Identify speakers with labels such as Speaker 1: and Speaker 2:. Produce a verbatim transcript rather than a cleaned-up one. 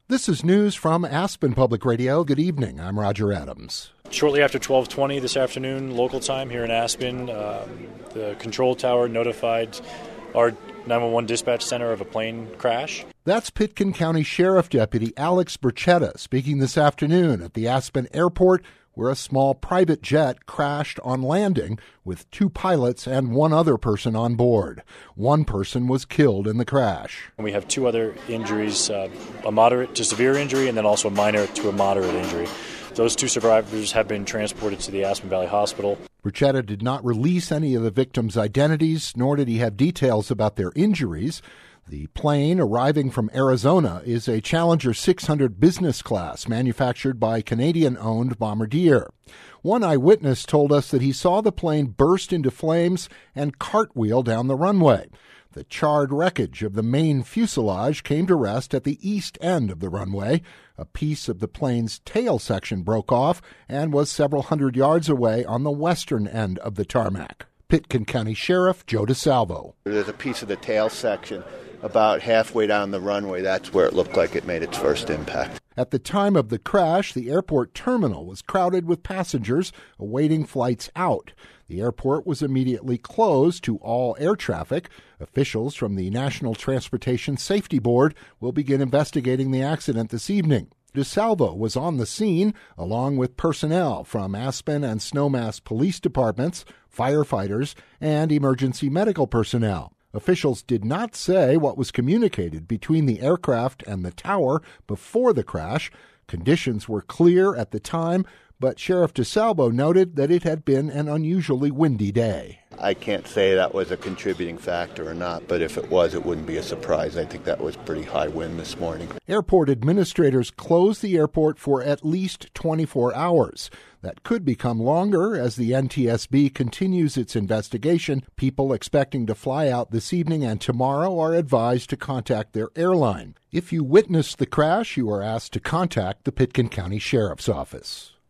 Speaker 1: This is news from Aspen Public Radio. Good evening. I'm Roger Adams.
Speaker 2: Shortly after twelve twenty this afternoon, local time here in Aspen, uh, the control tower notified our nine one one dispatch center of a plane crash.
Speaker 1: That's Pitkin County Sheriff Deputy Alex Burchetta speaking this afternoon at the Aspen Airport, where a small private jet crashed on landing with two pilots and one other person on board. One person was killed in the crash.
Speaker 2: We have two other injuries, uh, a moderate to severe injury and then also a minor to a moderate injury. Those two survivors have been transported to the Aspen Valley Hospital.
Speaker 1: Burchetta did not release any of the victims' identities, nor did he have details about their injuries. The plane arriving from Arizona is a Challenger six hundred business class manufactured by Canadian-owned Bombardier. One eyewitness told us that he saw the plane burst into flames and cartwheel down the runway. The charred wreckage of the main fuselage came to rest at the east end of the runway. A piece of the plane's tail section broke off and was several hundred yards away on the western end of the tarmac. Pitkin County Sheriff Joe DeSalvo.
Speaker 3: There's a piece of the tail section about halfway down the runway. That's where it looked like it made its first impact.
Speaker 1: At the time of the crash, the airport terminal was crowded with passengers awaiting flights out. The airport was immediately closed to all air traffic. Officials from the National Transportation Safety Board will begin investigating the accident this evening. DeSalvo was on the scene, along with personnel from Aspen and Snowmass police departments, firefighters, and emergency medical personnel. Officials did not say what was communicated between the aircraft and the tower before the crash. Conditions were clear at the time, but Sheriff DeSalvo noted that it had been an unusually windy day.
Speaker 3: I can't say that was a contributing factor or not, but if it was, it wouldn't be a surprise. I think that was pretty high wind this morning.
Speaker 1: Airport administrators closed the airport for at least twenty-four hours. That could become longer as the N T S B continues its investigation. People expecting to fly out this evening and tomorrow are advised to contact their airline. If you witnessed the crash, you are asked to contact the Pitkin County Sheriff's Office.